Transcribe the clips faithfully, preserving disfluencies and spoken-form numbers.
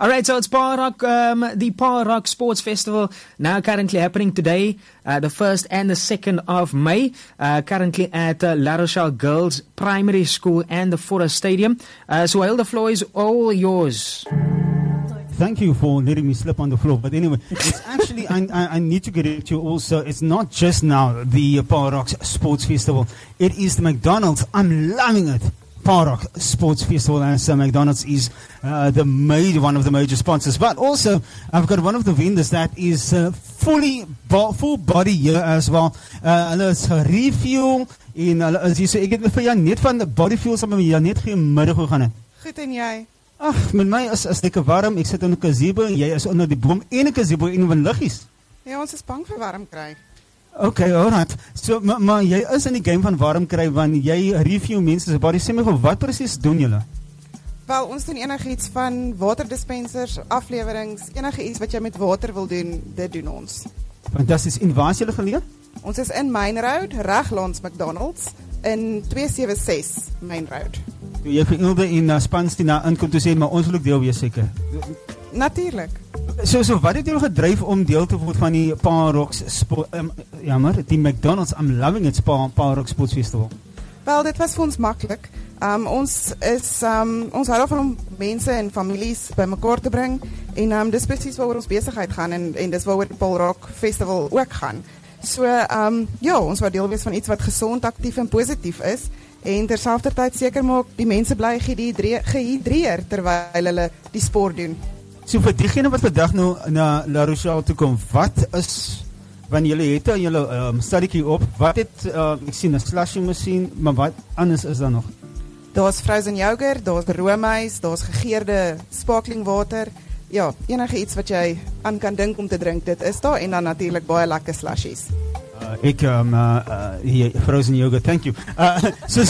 All right, so it's Paarl Rock, um, the Paarl Rock Sports Festival now currently happening today, uh, the first and the second of May, uh, currently at uh, La Rochelle Girls Primary School and the Forest Stadium. Uh, so Suhail, the floor is all yours. Thank you for letting me slip on the floor. But anyway, it's actually, I, I, I need to get into also, it's not just now the uh, Paarl Rock Sports Festival. It is the McDonald's. I'm loving it. Paarl Rock Sports Festival, and so McDonald's is uh, the major, one of the major sponsors. But also, I've got one of the vendors that is uh, fully, bo full body here as well. Uh, hulle is Refuel, en hulle is hier, so ek het vir jou net van Body Fuel saam met jou net goeiemiddag hoe gaan het? Goed, en jy? Ag, met my is, is lekker warm, ek sit in 'n gazebo, en jy is onder die boom en 'n gazebo en van liggies. Ja, ons is bang vir warm kry. Okay, alright. So, maar, maar jy is in die game van warm kry, want jy review mense, so body, sê my gou, wat precies doen julle? Wel, ons doen enige iets van waterdispensers, aflewerings, enige iets wat jy met water wil doen, dit doen ons. Fantasties. En waar is julle geleë? Ons is in Main Road, reg langs McDonald's, in twee sewe ses Main Road. Toe jy vir Ilde en uh, Spanstie na inkom toe sê, maar ons wil ook deel wees seker. Natuurlijk. So, so wat het julle gedryf om deel te word van die Paarl Rock Sport, um, jammer, die McDonald's, I'm loving it, Paarl Rock Sports Festival? Wel, dit was vir ons maklik. Um, ons is, um, ons hou daarvan om mense en families by mekaar te bring, en um, dis precies waaroor ons besigheid gaan, en, en dis waaroor die Paarl Rock Festival ook gaan. So, um, ja, ons wou deel wees van iets wat gezond, actief en positief is, en terselfdertyd seker maak, die mense bly gehydreer terwyl hulle die sport doen. So vir diegene wat vandag nou na La Rochelle toe kom, wat is, wanneer julle het aan julle um, studiekie op, wat het, uh, ek sien, 'n slushy machine, maar wat anders is daar nog? Daar is frozen yoghurt, daar is roomys, daar is gegeurde sparkling water, ja, enige iets wat jy aan kan dink om te drink, dit is daar, en dan natuurlijk baie lekker slushies. Uh, ek, um, uh, uh, hier, frozen yoghurt, thank you. Uh, so,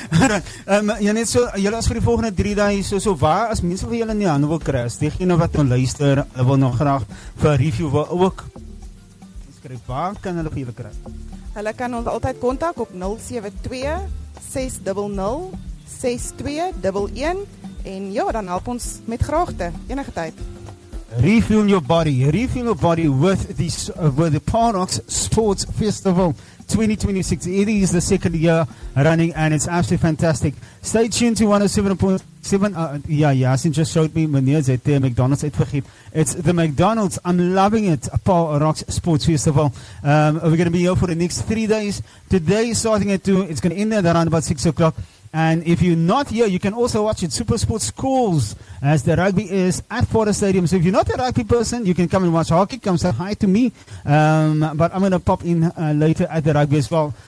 um, ja, net so, julle as vir die volgende drie dae, so, so waar, as mense vir julle nie aan wil kry, as diegene wat nou luister, hulle wil nog graag vir review wil ook, skryf, waar kan hulle vir julle kry? Hulle kan ons altyd kontak op nul sewe twee ses nul nul ses twee een een, en ja, dan help ons met graagte, enige tyd. Refuel your body, refuel your body with the, uh, with the Paarl Rock Sports Festival twenty twenty-six. It is the second year running, and it's absolutely fantastic. Stay tuned to one oh seven point seven. Uh, yeah, Yasin just showed me meneer het uh, McDonald's uitvergeet. It's the McDonald's. I'm loving it. Paarl Rock Sports Festival. Um, we're going to be here for the next three days. Today is starting at two. It's going to end at around about six o'clock. And if you're not here, you can also watch it Super Sports Schools, as the rugby is at Forest Stadium. So if you're not a rugby person, you can come and watch hockey. Come say hi to me. Um, but I'm going to pop in uh, later at the rugby as well.